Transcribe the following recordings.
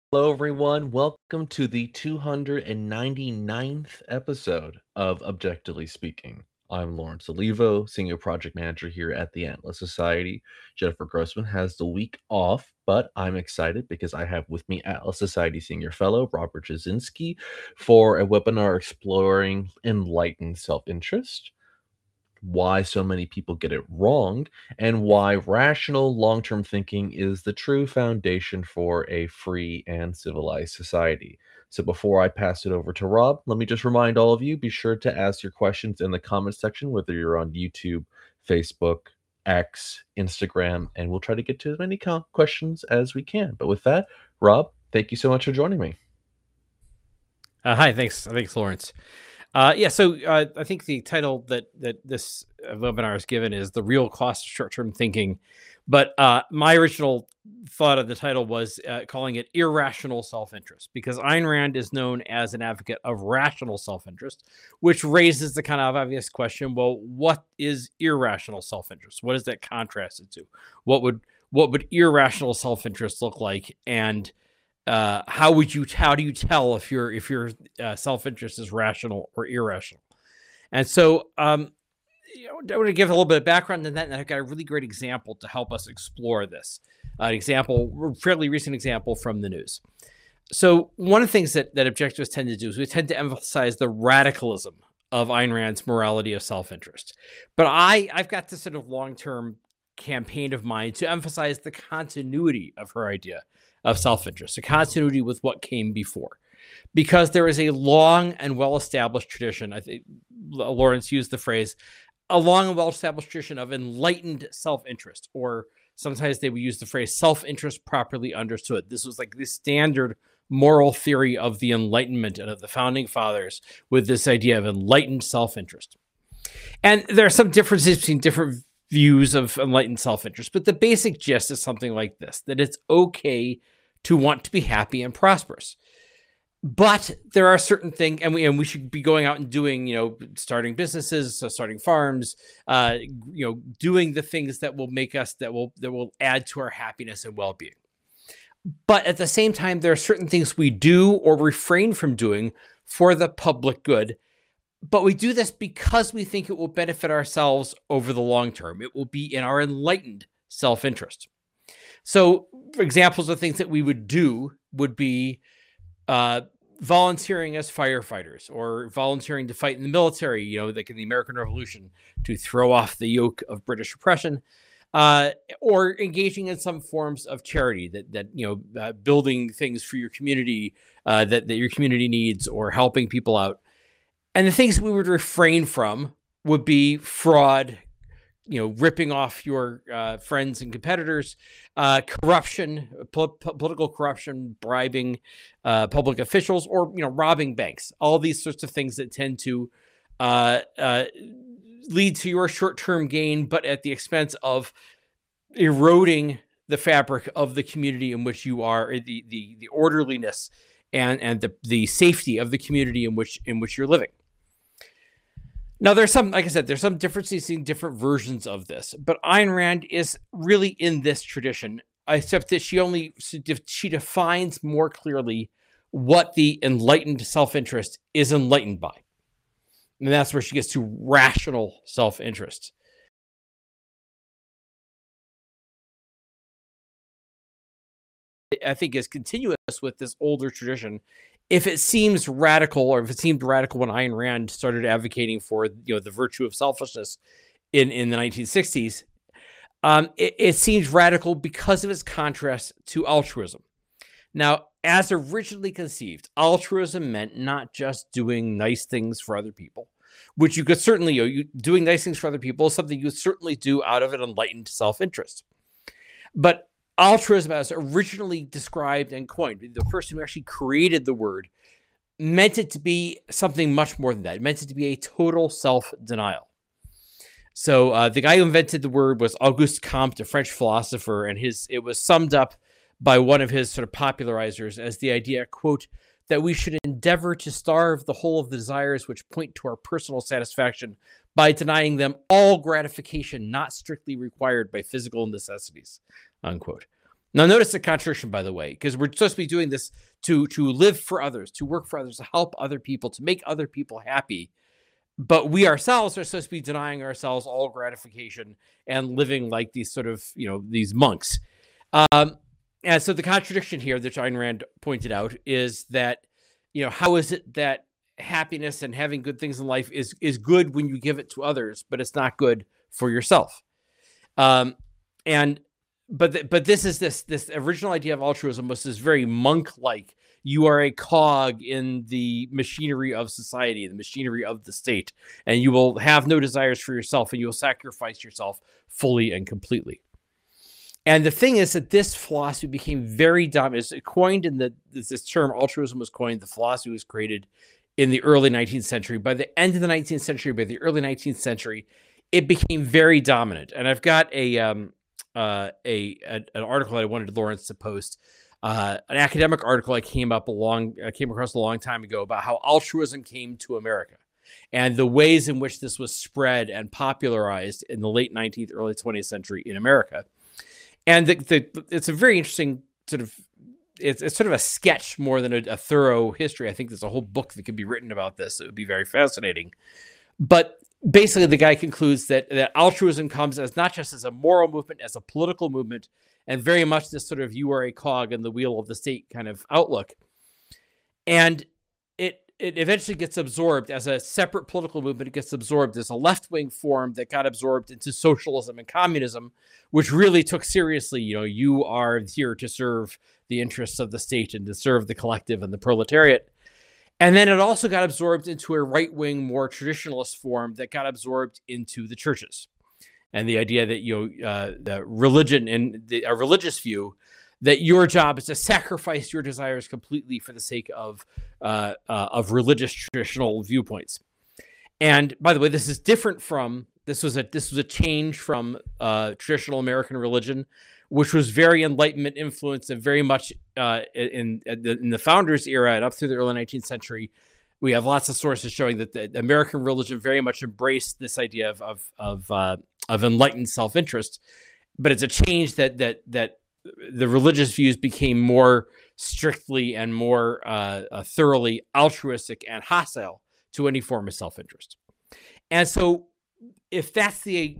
Hello, everyone. Welcome to the 299th episode of Objectively Speaking. I'm Lawrence Olivo, Senior Project Manager here at the Atlas Society. Jennifer Grossman has the week off, but I'm excited because I have with me Atlas Society Senior Fellow Robert Jasinski for a webinar exploring enlightened self interest, why so many people get it wrong, and why rational long term thinking is the true foundation for a free and civilized society. So, before I pass it over to Rob, let me just remind all of you be sure to ask your questions in the comments section, whether you're on YouTube, Facebook, X, Instagram, and we'll try to get to as many questions as we can. But with that, Rob, thank you so much for joining me. Hi, thanks, Lawrence. So I think the title that this webinar is given is "The Real Cost of Short-Term Thinking," but my original thought of the title was calling it "Irrational Self-Interest" because Ayn Rand is known as an advocate of rational self-interest, which raises the kind of obvious question: well, what is irrational self-interest? What is that contrasted to? What would irrational self-interest look like? And how do you tell if your self-interest is rational or irrational? And so I want to give a little bit of background on that, and I've got a really great example to help us explore this. An example, fairly recent example from the news. So one of the things that objectivists tend to do is we tend to emphasize the radicalism of Ayn Rand's morality of self-interest. But I've got this sort of long-term campaign of mine to emphasize the continuity of her idea of self-interest, the continuity with what came before. Because there is a long and well-established tradition, I think Lawrence used the phrase, a long and well-established tradition of enlightened self-interest, or sometimes they would use the phrase self-interest properly understood. This was like the standard moral theory of the Enlightenment and of the founding fathers, with this idea of enlightened self-interest. And there are some differences between different views of enlightened self-interest, but the basic gist is something like this: that it's okay to want to be happy and prosperous. But there are certain things, and we should be going out and doing, starting businesses, so starting farms, doing the things that will make us that will add to our happiness and well-being. But at the same time, there are certain things we do or refrain from doing for the public good. But we do this because we think it will benefit ourselves over the long term. It will be in our enlightened self-interest. So examples of things that we would do would be volunteering as firefighters, or volunteering to fight in the military, like in the American Revolution, to throw off the yoke of British oppression, or engaging in some forms of charity that building things for your community that your community needs, or helping people out. And the things we would refrain from would be fraud, ripping off your friends and competitors, corruption, political corruption, bribing public officials, or robbing banks. All these sorts of things that tend to lead to your short-term gain, but at the expense of eroding the fabric of the community in which you are, the orderliness and the safety of the community in which you're living. Now, there's some, like I said, there's some differences in different versions of this, but Ayn Rand is really in this tradition, except that she defines more clearly what the enlightened self-interest is enlightened by. And that's where she gets to rational self-interest. I think is continuous with this older tradition. If it seems radical, or if it seemed radical when Ayn Rand started advocating for the virtue of selfishness in the 1960s, it seems radical because of its contrast to altruism. Now, as originally conceived, altruism meant not just doing nice things for other people, which you could certainly, doing nice things for other people is something you could certainly do out of an enlightened self-interest. But altruism, as originally described and coined, the person who actually created the word, meant it to be something much more than that. It meant it to be a total self-denial. So the guy who invented the word was Auguste Comte, a French philosopher, and it was summed up by one of his sort of popularizers as the idea, quote, that we should endeavor to starve the whole of the desires which point to our personal satisfaction by denying them all gratification not strictly required by physical necessities, unquote. Now, notice the contradiction, by the way, because we're supposed to be doing this to live for others, to work for others, to help other people, to make other people happy. But we ourselves are supposed to be denying ourselves all gratification and living like these sort of, these monks. Um, and so the contradiction here that Ayn Rand pointed out is that, how is it that happiness and having good things in life is good when you give it to others, but it's not good for yourself? Um, and but this is this original idea of altruism was this very monk-like. You are a cog in the machinery of society, the machinery of the state, and you will have no desires for yourself, and you will sacrifice yourself fully and completely. And the thing is that this philosophy became very dominant. It's coined in this term altruism was coined. The philosophy was created in the early 19th century. By the end of the 19th century, by the early 19th century, it became very dominant. And I've got an article that I wanted Lawrence to post, an academic article I came across a long time ago about how altruism came to America and the ways in which this was spread and popularized in the late 19th, early 20th century in America. And it's a very interesting sort of, it's sort of a sketch more than a thorough history. I think there's a whole book that could be written about this. It would be very fascinating. But basically, the guy concludes that altruism comes as not just as a moral movement, as a political movement, and very much this sort of you are a cog in the wheel of the state kind of outlook. And it eventually gets absorbed as a separate political movement. It gets absorbed as a left-wing form that got absorbed into socialism and communism, which really took seriously, you are here to serve the interests of the state and to serve the collective and the proletariat. And then it also got absorbed into a right-wing, more traditionalist form that got absorbed into the churches. And the idea that, the religion and a religious view, that your job is to sacrifice your desires completely for the sake of religious traditional viewpoints. And by the way, this is different from, this was a change from traditional American religion, which was very Enlightenment influenced and very much in the founders era and up through the early 19th century. We have lots of sources showing that the American religion very much embraced this idea of enlightened self-interest, but it's a change that the religious views became more strictly and more thoroughly altruistic and hostile to any form of self-interest. And so, if that's the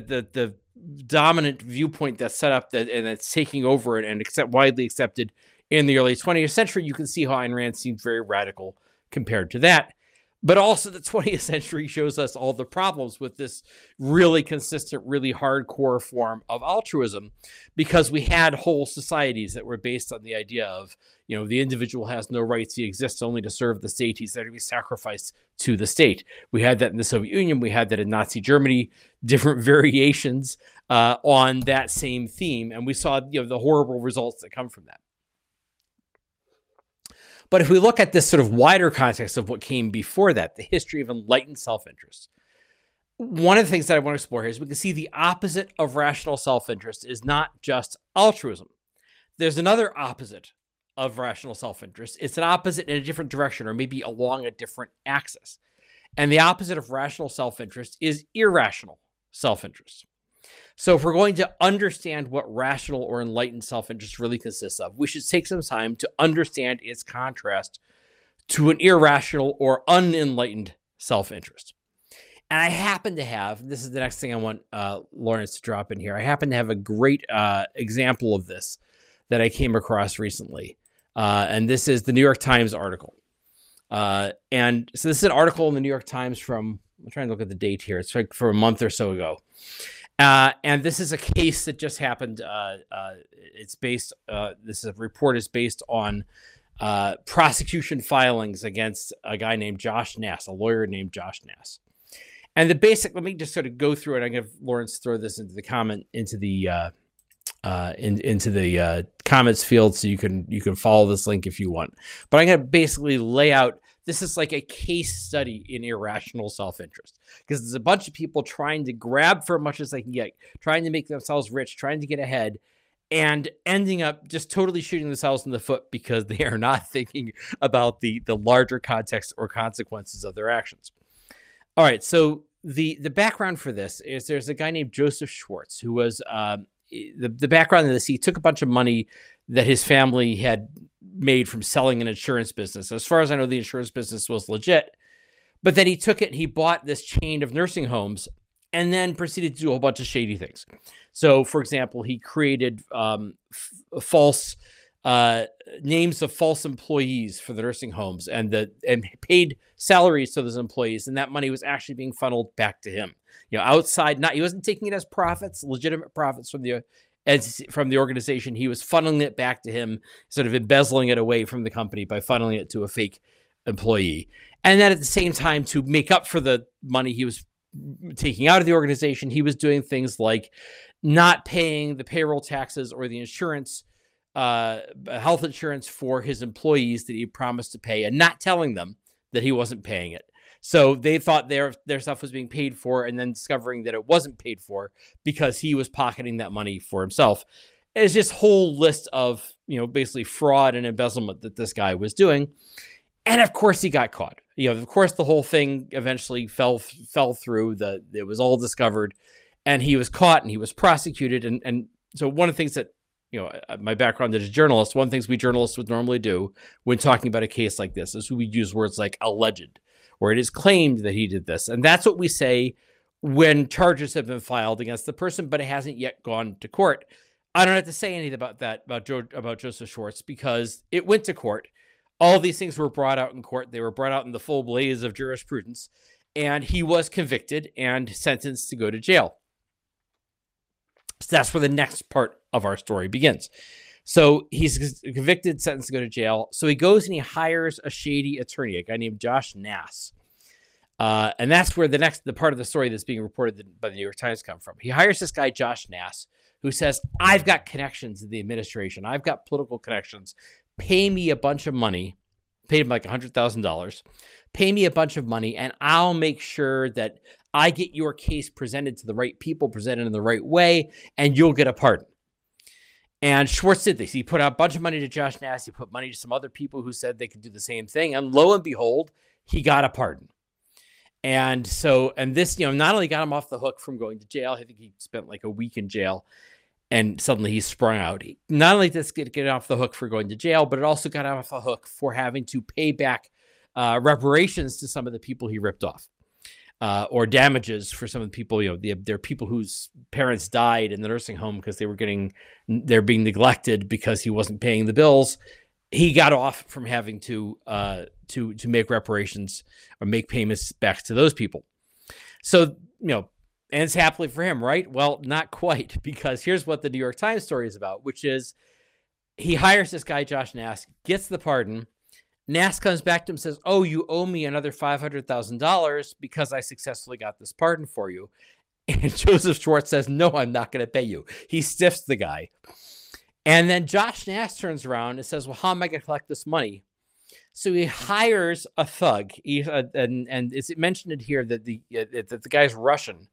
dominant viewpoint that's set up and that's taking over it and widely accepted in the early 20th century, you can see how Ayn Rand seemed very radical compared to that. But also the 20th century shows us all the problems with this really consistent, really hardcore form of altruism, because we had whole societies that were based on the idea of, the individual has no rights. He exists only to serve the state. He's there to be sacrificed to the state. We had that in the Soviet Union. We had that in Nazi Germany, different variations on that same theme. And we saw, the horrible results that come from that. But if we look at this sort of wider context of what came before that, the history of enlightened self-interest, one of the things that I want to explore here is we can see the opposite of rational self-interest is not just altruism. There's another opposite of rational self-interest. It's an opposite in a different direction, or maybe along a different axis. And the opposite of rational self-interest is irrational self-interest. So if we're going to understand what rational or enlightened self-interest really consists of, we should take some time to understand its contrast to an irrational or unenlightened self-interest. And I happen to have, this is the next thing I want Lawrence to drop in here, I happen to have a great example of this that I came across recently. And this is the New York Times article. And so this is an article in the New York Times from, I'm trying to look at the date here, it's like for a month or so ago. And this is a case that just happened. It's based, this report is based on prosecution filings against a guy named Josh Nass, a lawyer named Josh Nass. And the basic, let me just sort of go through it. I'm going to have Lawrence throw this into the comments field so you can follow this link if you want. But I'm going to basically lay out, this is like a case study in irrational self-interest, because there's a bunch of people trying to grab for as much as they can get, trying to make themselves rich, trying to get ahead, and ending up just totally shooting themselves in the foot because they are not thinking about the larger context or consequences of their actions. All right, so the background for this is there's a guy named Joseph Schwartz who was the background of this, he took a bunch of money that his family had made from selling an insurance business. As far as I know, the insurance business was legit, but then he took it and he bought this chain of nursing homes and then proceeded to do a whole bunch of shady things. So, for example, he created false names of false employees for the nursing homes and paid salaries to those employees, and that money was actually being funneled back to him. Outside, he wasn't taking it as profits, legitimate profits from the organization. He was funneling it back to him, sort of embezzling it away from the company by funneling it to a fake employee. And then at the same time, to make up for the money he was taking out of the organization, he was doing things like not paying the payroll taxes or the insurance, health insurance for his employees that he promised to pay, and not telling them that he wasn't paying it. So they thought their stuff was being paid for, and then discovering that it wasn't paid for because he was pocketing that money for himself. It's this whole list of, basically fraud and embezzlement that this guy was doing. And of course he got caught. Of course the whole thing eventually fell through. It was all discovered, and he was caught and he was prosecuted. And so one of the things that, my background as a journalist, one of the things we journalists would normally do when talking about a case like this is we use words like alleged, or it is claimed that he did this. And that's what we say when charges have been filed against the person, but it hasn't yet gone to court. I don't have to say anything about that, about Joseph Schwartz, because it went to court. All these things were brought out in court. They were brought out in the full blaze of jurisprudence, and he was convicted and sentenced to go to jail. So that's where the next part of our story begins. So he's convicted, sentenced to go to jail. So he goes and he hires a shady attorney, a guy named Josh Nass. And that's where the part of the story that's being reported by the New York Times come from. He hires this guy, Josh Nass, who says, I've got connections in the administration. I've got political connections. Pay me a bunch of money. Paid him like $100,000. Pay me a bunch of money, and I'll make sure that I get your case presented to the right people, presented in the right way, and you'll get a pardon. And Schwartz did this. He put out a bunch of money to Josh Nass. He put money to some other people who said they could do the same thing. And lo and behold, he got a pardon. And this, not only got him off the hook from going to jail, I think he spent like a week in jail, and suddenly he sprung out. Not only did this get off the hook for going to jail, but it also got off the hook for having to pay back reparations to some of the people he ripped off. Or damages for some of the people, there are people whose parents died in the nursing home because they're being neglected because he wasn't paying the bills. He got off from having to make reparations or make payments back to those people. So, ends happily for him, right? Well, not quite, because here's what the New York Times story is about, which is he hires this guy, Josh Nass, gets the pardon. Nass comes back to him and says, oh, you owe me another $500,000 because I successfully got this pardon for you. And Joseph Schwartz says, no, I'm not going to pay you. He stiffs the guy. And then Josh Nass turns around and says, well, how am I going to collect this money? So he hires a thug. And it's mentioned here that the guy's Russian.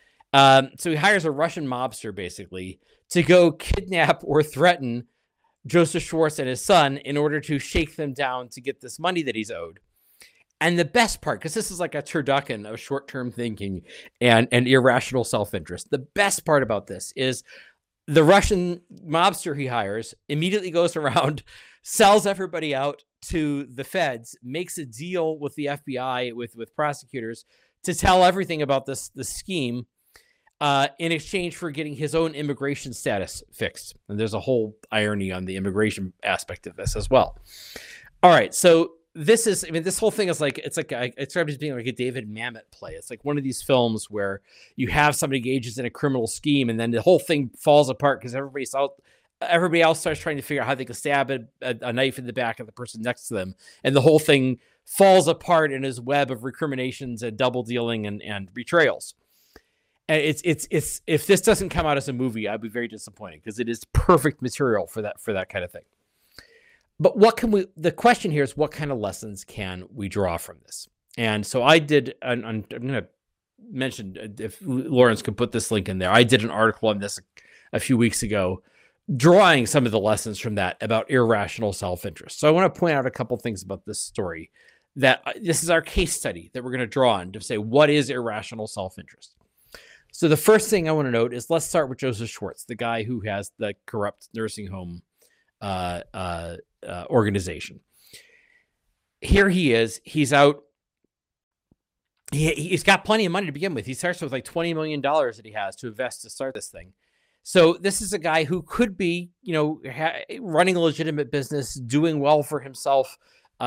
So he hires a Russian mobster, basically, to go kidnap or threaten Joseph Schwartz and his son in order to shake them down to get this money that he's owed. And the best part, because this is like a turducken of short-term thinking and irrational self-interest, the best part about this is the Russian mobster he hires immediately goes around, sells everybody out to the feds, makes a deal with the FBI, with prosecutors, to tell everything about this scheme, in exchange for getting his own immigration status fixed. And there's a whole irony on the immigration aspect of this as well. All right. So this whole thing is like, it's described as being like a David Mamet play. It's like one of these films where you have somebody engages in a criminal scheme and then the whole thing falls apart because everybody else starts trying to figure out how they can stab a knife in the back of the person next to them. And the whole thing falls apart in his web of recriminations and double dealing and betrayals. And it's if this doesn't come out as a movie, I'd be very disappointed because it is perfect material for that kind of thing. But the question here is, what kind of lessons can we draw from this? And so I did, and I'm going to mention, if Lawrence could put this link in there, I did an article on this a few weeks ago, drawing some of the lessons from that about irrational self-interest. So I want to point out a couple things about this story, that this is our case study that we're going to draw on to say, what is irrational self-interest? So the first thing I want to note is let's start with Joseph Schwartz, the guy who has the corrupt nursing home organization. Here he is. He's out. He's got plenty of money to begin with. He starts with like $20 million that he has to invest to start this thing. So this is a guy who could be, running a legitimate business, doing well for himself,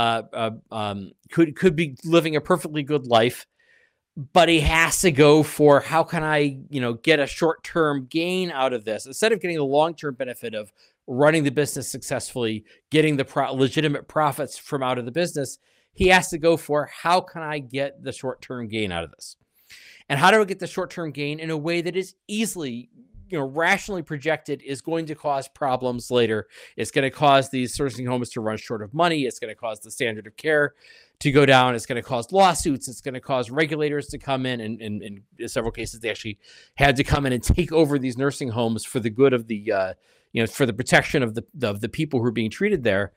could be living a perfectly good life, but he has to go for how can I, get a short-term gain out of this instead of getting the long-term benefit of running the business successfully, getting the legitimate profits from out of the business. He has to go for how can I get the short-term gain out of this? And how do I get the short-term gain in a way that is easily, rationally projected is going to cause problems later? It's going to cause these nursing homes to run short of money. It's going to cause the standard of care to go down. It's going to cause lawsuits. It's going to cause regulators to come in. And in several cases, they actually had to come in and take over these nursing homes for the good of the, for the protection of the people who are being treated there.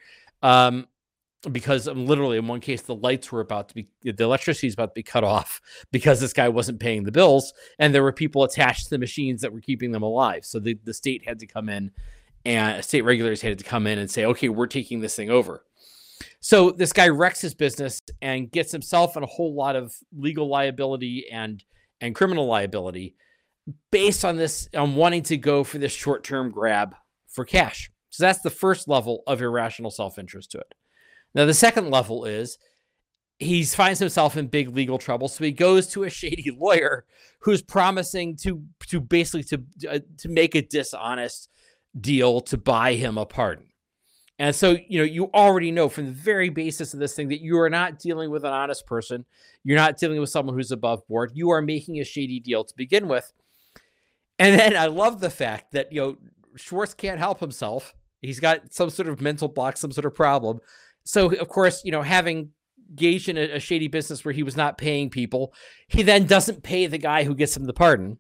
Because literally in one case, the electricity is about to be cut off because this guy wasn't paying the bills, and there were people attached to the machines that were keeping them alive. So the state had to come in, and state regulators had to come in and say, okay, we're taking this thing over. So this guy wrecks his business and gets himself in a whole lot of legal liability and criminal liability based on wanting to go for this short-term grab for cash. So that's the first level of irrational self-interest to it. Now, the second level is he finds himself in big legal trouble. So he goes to a shady lawyer who's promising to basically make a dishonest deal to buy him a pardon. And so, you already know from the very basis of this thing that you are not dealing with an honest person. You're not dealing with someone who's above board. You are making a shady deal to begin with. And then I love the fact that, Schwartz can't help himself. He's got some sort of mental block, some sort of problem. So, of course, having engaged in a shady business where he was not paying people, he then doesn't pay the guy who gets him the pardon.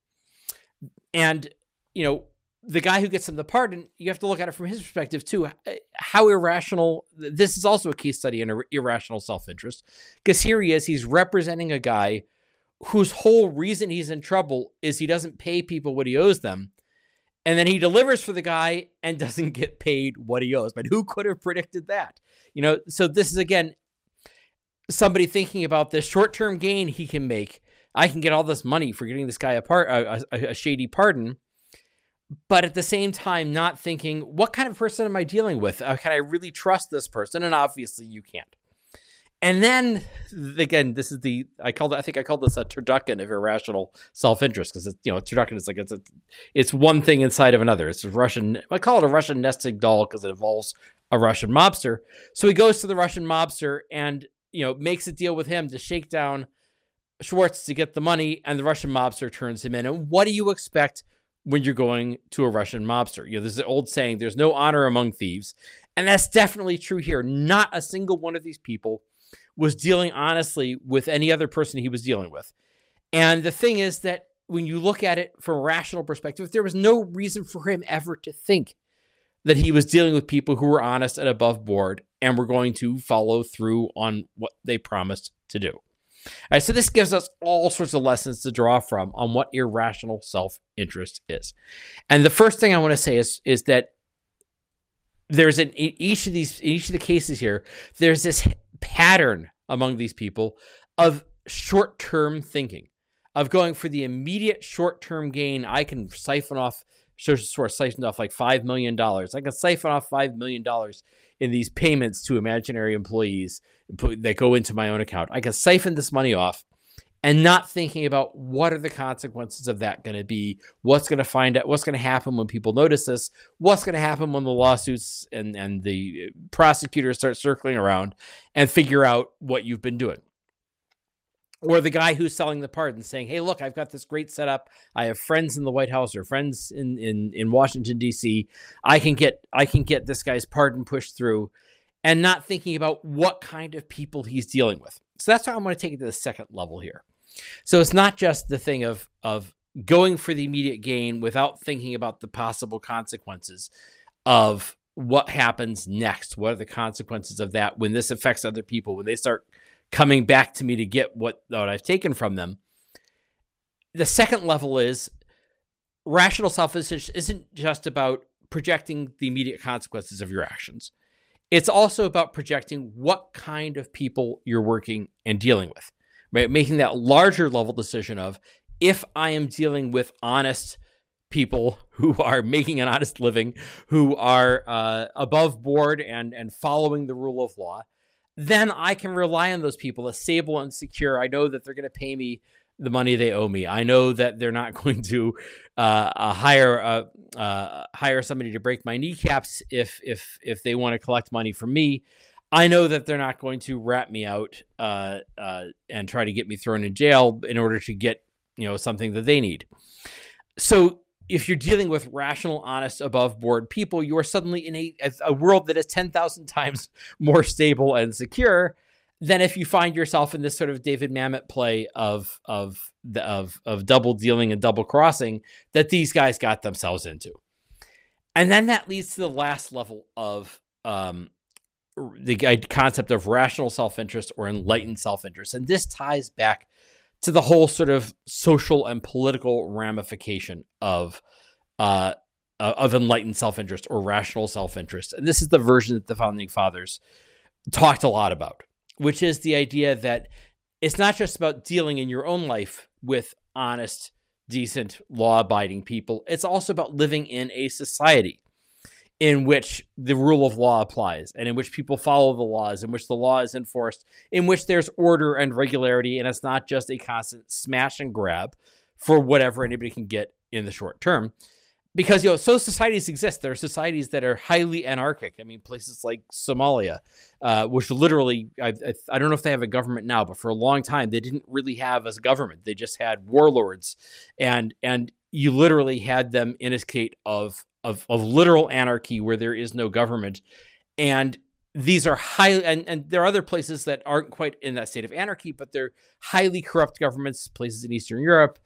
And, the guy who gets him the pardon, you have to look at it from his perspective, too. How irrational. This is also a case study in irrational self-interest, because here he is. He's representing a guy whose whole reason he's in trouble is he doesn't pay people what he owes them. And then he delivers for the guy and doesn't get paid what he owes. But who could have predicted that? So this is, again, somebody thinking about the short-term gain he can make. I can get all this money for getting this guy a shady pardon. But at the same time, not thinking, what kind of person am I dealing with? Can I really trust this person? And obviously you can't. And then again, this is I think I called this a turducken of irrational self-interest, because turducken is like, it's one thing inside of another. It's I call it a Russian nesting doll because it involves a Russian mobster. So he goes to the Russian mobster and, makes a deal with him to shake down Schwartz to get the money, and the Russian mobster turns him in. And what do you expect when you're going to a Russian mobster? There's an old saying, there's no honor among thieves. And that's definitely true here. Not a single one of these people was dealing honestly with any other person he was dealing with. And the thing is that when you look at it from a rational perspective, there was no reason for him ever to think that he was dealing with people who were honest and above board and were going to follow through on what they promised to do. All right, so this gives us all sorts of lessons to draw from on what irrational self-interest is. And the first thing I want to say is that there's each of the cases here, there's this pattern among these people of short-term thinking, of going for the immediate short-term gain. I can siphon off like $5 million. I can siphon off $5 million in these payments to imaginary employees that go into my own account. I can siphon this money off, and not thinking about what are the consequences of that going to be, what's going to happen when people notice this, what's going to happen when the lawsuits and the prosecutors start circling around and figure out what you've been doing. Or the guy who's selling the pardon saying, hey, look, I've got this great setup. I have friends in the White House or friends in Washington, D.C. I can get this guy's pardon pushed through, and not thinking about what kind of people he's dealing with. So that's how I'm going to take it to the second level here. So it's not just the thing of going for the immediate gain without thinking about the possible consequences of what happens next. What are the consequences of that when this affects other people, when they start coming back to me to get what I've taken from them? The second level is rational self-interest isn't just about projecting the immediate consequences of your actions. It's also about projecting what kind of people you're working and dealing with, right? Making that larger level decision of, if I am dealing with honest people who are making an honest living, who are above board and following the rule of law, then I can rely on those people as stable and secure. I know that they're going to pay me the money they owe me. I know that they're not going to hire somebody to break my kneecaps if they want to collect money from me. I know that they're not going to rat me out and try to get me thrown in jail in order to get something that they need. So if you're dealing with rational, honest, above board people, you are suddenly in a world that is 10,000 times more stable and secure than if you find yourself in this sort of David Mamet play of double dealing and double crossing that these guys got themselves into. And then that leads to the last level of the concept of rational self-interest or enlightened self-interest. And this ties back to the whole sort of social and political ramification of enlightened self-interest or rational self-interest. And this is the version that the Founding Fathers talked a lot about, which is the idea that it's not just about dealing in your own life with honest, decent, law-abiding people. It's also about living in a society in which the rule of law applies and in which people follow the laws, in which the law is enforced, in which there's order and regularity, and it's not just a constant smash and grab for whatever anybody can get in the short term. Because, so societies exist. There are societies that are highly anarchic. I mean, places like Somalia, which literally, I don't know if they have a government now, but for a long time, they didn't really have a government. They just had warlords. And you literally had them in a state of literal anarchy where there is no government. And these are highly, and there are other places that aren't quite in that state of anarchy, but they're highly corrupt governments, places in Eastern Europe,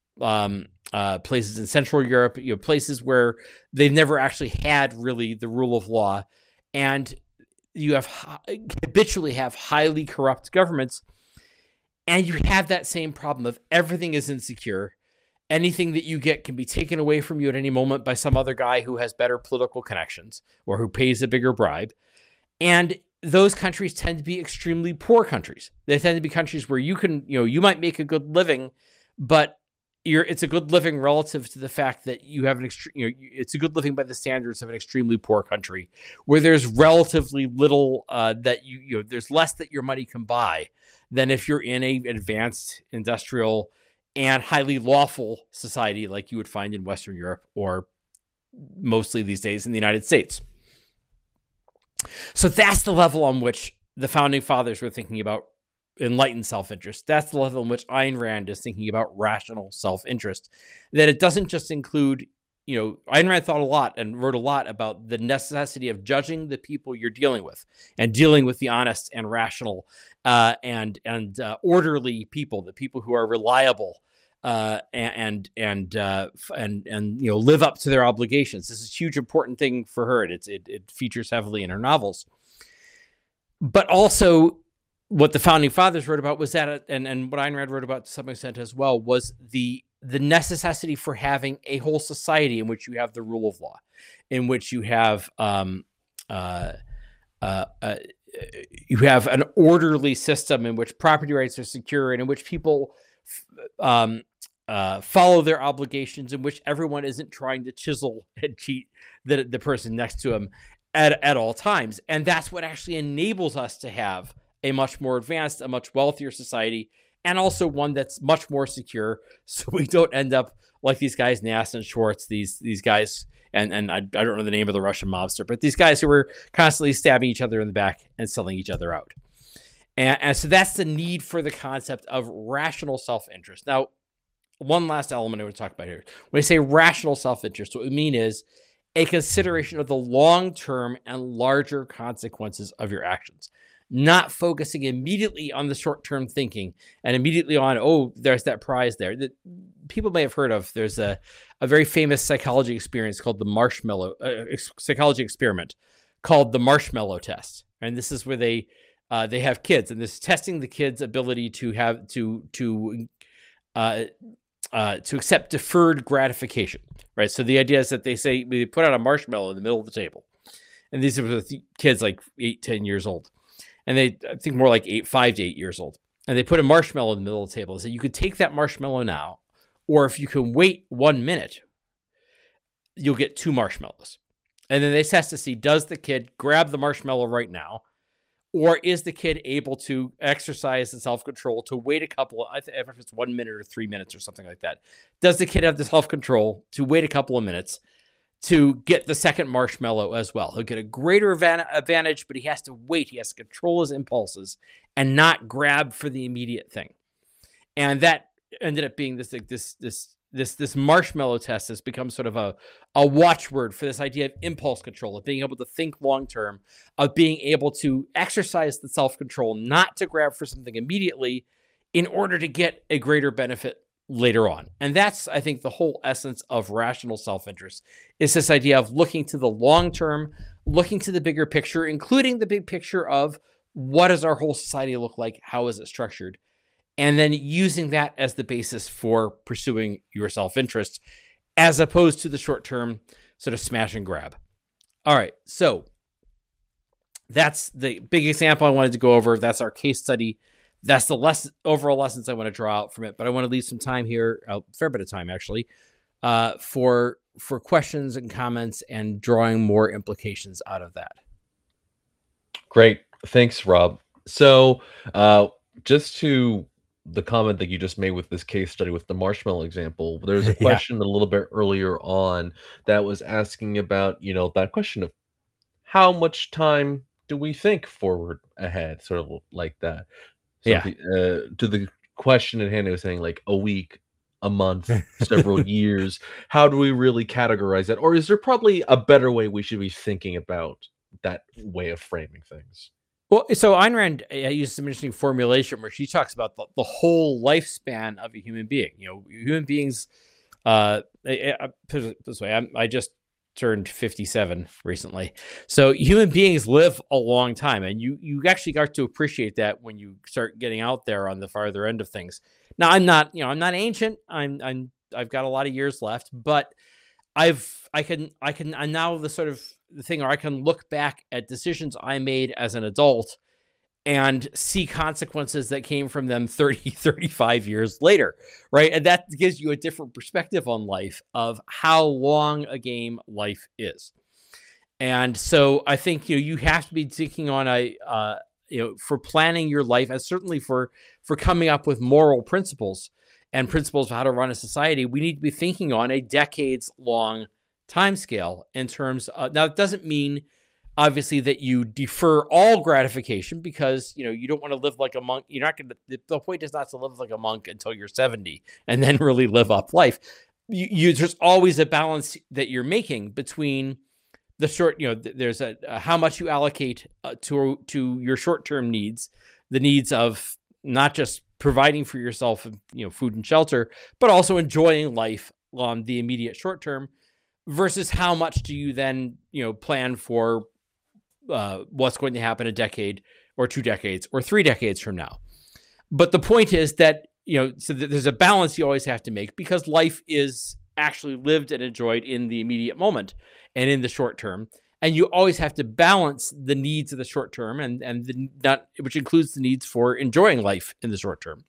places in Central Europe, places where they've never actually had really the rule of law. And you habitually have highly corrupt governments. And you have that same problem of everything is insecure. Anything that you get can be taken away from you at any moment by some other guy who has better political connections or who pays a bigger bribe. And those countries tend to be extremely poor countries. They tend to be countries where you can, you might make a good living, but it's a good living relative to the fact that you have it's a good living by the standards of an extremely poor country where there's relatively little that there's less that your money can buy than if you're in a advanced industrial and highly lawful society like you would find in Western Europe or mostly these days in the United States. So that's the level on which the Founding Fathers were thinking about enlightened self-interest. That's the level in which Ayn Rand is thinking about rational self-interest. That it doesn't just include, Ayn Rand thought a lot and wrote a lot about the necessity of judging the people you're dealing with and dealing with the honest and rational and orderly people, the people who are reliable and live up to their obligations. This is a huge important thing for her. It features heavily in her novels. But also, what the Founding Fathers wrote about was that, and what Ayn Rand wrote about to some extent as well, was the necessity for having a whole society in which you have the rule of law, in which you have you have an orderly system in which property rights are secure and in which people follow their obligations, in which everyone isn't trying to chisel and cheat the person next to him at all times. And that's what actually enables us to have a much more advanced, a much wealthier society, and also one that's much more secure, so we don't end up like these guys, Nass and Schwartz, these guys, and I don't know the name of the Russian mobster, but these guys who were constantly stabbing each other in the back and selling each other out. And so that's the need for the concept of rational self-interest. Now, one last element I want to talk about here. When I say rational self-interest, what we mean is a consideration of the long-term and larger consequences of your actions. Not focusing immediately on the short-term thinking and immediately on, oh, there's that prize there. That people may have heard of. There's a very famous psychology experience called the psychology experiment called the marshmallow test. And this is where they have kids, and this is testing the kids' ability to to accept deferred gratification, right? So the idea is that they put out a marshmallow in the middle of the table, and these are the kids like 8, 10 years old, and I think more like 5 to 8 years old, and they put a marshmallow in the middle of the table and say you could take that marshmallow now, or if you can wait 1 minute, you'll get 2 marshmallows. And then they test to see, does the kid grab the marshmallow right now, or is the kid able to exercise the self-control to wait a couple, if it's 1 minute or 3 minutes or something like that? Does the kid have the self-control to wait a couple of minutes to get the second marshmallow as well? He'll get a greater advantage, but he has to wait. He has to control his impulses and not grab for the immediate thing. And that ended up being this marshmallow test has become sort of a watchword for this idea of impulse control, of being able to think long term, of being able to exercise the self-control not to grab for something immediately in order to get a greater benefit later on. And that's, I think, the whole essence of rational self-interest, is this idea of looking to the long term, looking to the bigger picture, including the big picture of what does our whole society look like, how is it structured, and then using that as the basis for pursuing your self-interest, as opposed to the short-term sort of smash and grab. All right, so that's the big example I wanted to go over. That's our case study. That's the overall lessons I want to draw out from it. But I want to leave some time here, a fair bit of time actually, for questions and comments and drawing more implications out of that. Great. Thanks, Rob. So just to the comment that you just made with this case study with the marshmallow example, there's a question a little bit earlier on that was asking about, that question of how much time do we think forward ahead, sort of like that. Something, to the question at hand, it was saying like a week, a month, several years. How do we really categorize that? Or is there probably a better way we should be thinking about that way of framing things? Well, so Ayn Rand uses some interesting formulation where she talks about the whole lifespan of a human being. Human beings, put it this way, I just turned 57 recently. So human beings live a long time, and you actually got to appreciate that when you start getting out there on the farther end of things. Now, I'm not ancient. I've got a lot of years left, but I'm now the sort of the thing where I can look back at decisions I made as an adult and see consequences that came from them 30, 35 years later, right? And that gives you a different perspective on life, of how long a game life is. And so I think, you have to be thinking on for planning your life, and certainly for coming up with moral principles and principles of how to run a society, we need to be thinking on a decades-long time scale in terms of, now it doesn't mean obviously that you defer all gratification, because you don't want to live like a monk. You're not going to, the point is not to live like a monk until you're 70 and then really live up life. There's always a balance that you're making between the short, there's how much you allocate to your short-term needs, the needs of not just providing for yourself, food and shelter, but also enjoying life on the immediate short term, versus how much do you then, plan for what's going to happen a decade or 2 decades or 3 decades from now. But the point is that, so that there's a balance you always have to make, because life is actually lived and enjoyed in the immediate moment and in the short term. And you always have to balance the needs of the short term which includes the needs for enjoying life in the short term.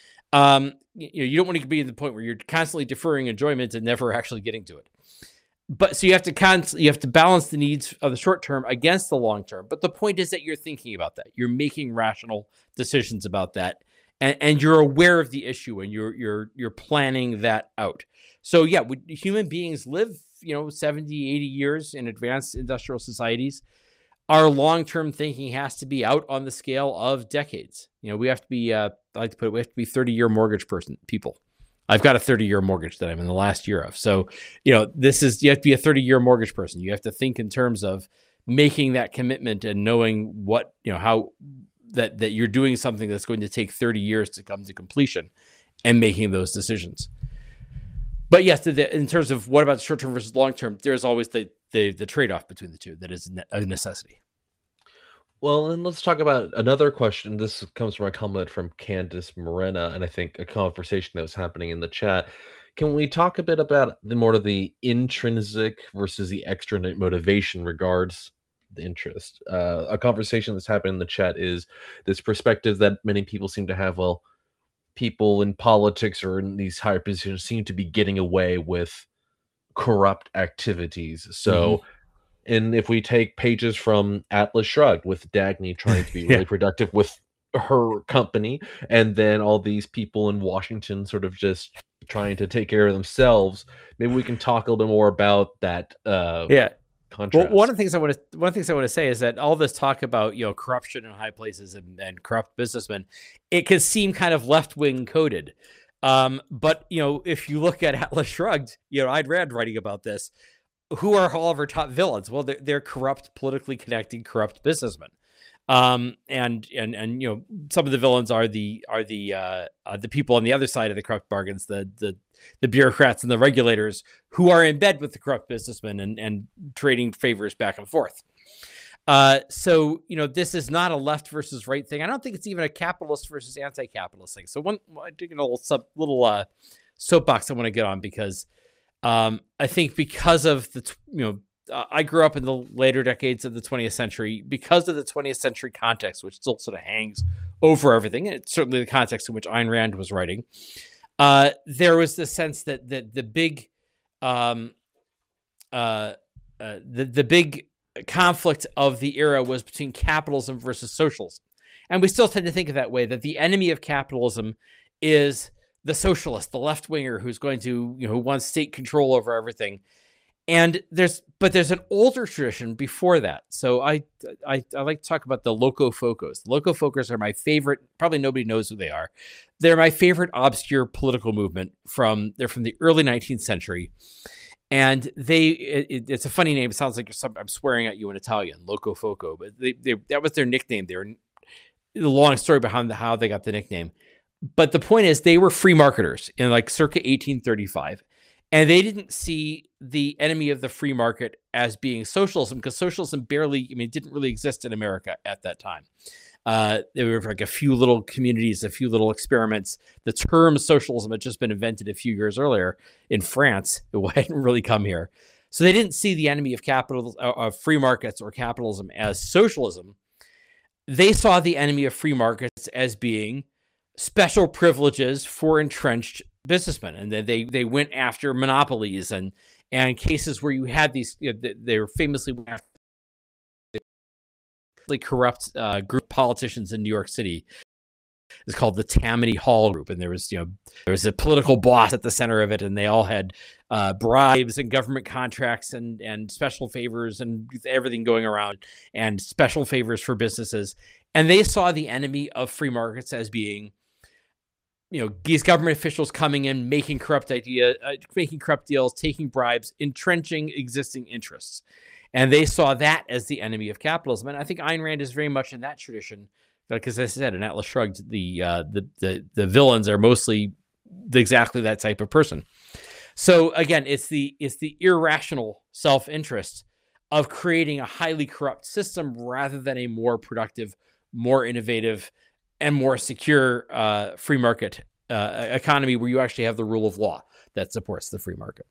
You don't want to be at the point where you're constantly deferring enjoyment and never actually getting to it. But so you have to balance the needs of the short term against the long term. But the point is that you're thinking about that. You're making rational decisions about that, and you're aware of the issue, and you're planning that out. So yeah, human beings live 70, 80 years in advanced industrial societies. Our long-term thinking has to be out on the scale of decades. We have to be, I like to put it, we have to be 30-year mortgage people. I've got a 30-year mortgage that I'm in the last year of. So, you have to be a 30-year mortgage person. You have to think in terms of making that commitment and knowing what, how that you're doing something that's going to take 30 years to come to completion, and making those decisions. But yes, in terms of what about short-term versus long-term, there's always the trade-off between the two that is a necessity. Well, and let's talk about another question. This comes from a comment from Candice Morena, and I think a conversation that was happening in the chat. Can we talk a bit about the more of the intrinsic versus the extrinsic motivation regards the interest? A conversation that's happened in the chat is this perspective that many people seem to have. Well, people in politics or in these higher positions seem to be getting away with corrupt activities. Hmm. So and if we take pages from Atlas Shrugged with Dagny trying to be Yeah. really productive with her company, and then all these people in Washington sort of just trying to take care of themselves, maybe we can talk a little bit more about that Yeah. Well, contrast. one of the things I want to say is that all this talk about, corruption in high places and corrupt businessmen, it can seem kind of left wing coded. But if you look at Atlas Shrugged, I'd read writing about this. Who are all of our top villains? Well, they're corrupt, politically connected, corrupt businessmen. And some of the villains are the people on the other side of the corrupt bargains, the bureaucrats and the regulators who are in bed with the corrupt businessmen and trading favors back and forth. So this is not a left versus right thing. I don't think it's even a capitalist versus anti-capitalist thing. So I take a little soapbox I want to get on, because I think because of I grew up in the later decades of the 20th century, because of the 20th century context, which still sort of hangs over everything. And it's certainly the context in which Ayn Rand was writing. There was the sense that the big, the big conflict of the era was between capitalism versus socialism. And we still tend to think of that way, that the enemy of capitalism is the socialist, the left winger who's going to, who wants state control over everything. And there's an older tradition before that. So I like to talk about the Locofocos. The Locofocos are my favorite. Probably nobody knows who they are. They're my favorite obscure political movement they're from the early 19th century. And it's a funny name. It sounds like I'm swearing at you in Italian, Locofoco, but that was their nickname. They were the long story behind how they got the nickname. But the point is, they were free marketers in like circa 1835. And they didn't see the enemy of the free market as being socialism, because socialism didn't really exist in America at that time. There were like a few little communities, a few little experiments. The term socialism had just been invented a few years earlier in France. It hadn't really come here. So they didn't see the enemy of capital, of free markets or capitalism, as socialism. They saw the enemy of free markets as being special privileges for entrenched businessmen, and then they went after monopolies and cases where you had these. They were famously corrupt group politicians in New York City. It's called the Tammany Hall Group, and there was a political boss at the center of it, and they all had bribes and government contracts and special favors and everything going around, and special favors for businesses. And they saw the enemy of free markets as being these government officials coming in, making corrupt deals, taking bribes, entrenching existing interests. And they saw that as the enemy of capitalism. And I think Ayn Rand is very much in that tradition. Because as I said, in Atlas Shrugged, the villains are mostly exactly that type of person. So again, it's the irrational self-interest of creating a highly corrupt system rather than a more productive, more innovative, and more secure free market economy where you actually have the rule of law that supports the free market.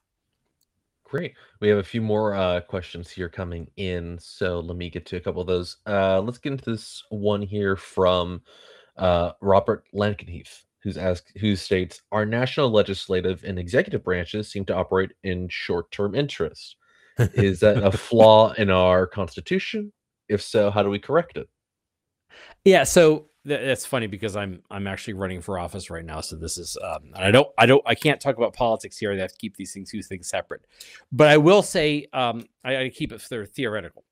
Great. We have a few more questions here coming in, so let me get to a couple of those. Let's get into this one here from Robert Lankenheath, who states, "Our national legislative and executive branches seem to operate in short-term interest. Is that a flaw in our Constitution? If so, how do we correct it?" Yeah, so that's funny, because I'm actually running for office right now. So this is I can't talk about politics here. I have to keep these two things separate. But I will say I keep it theoretical.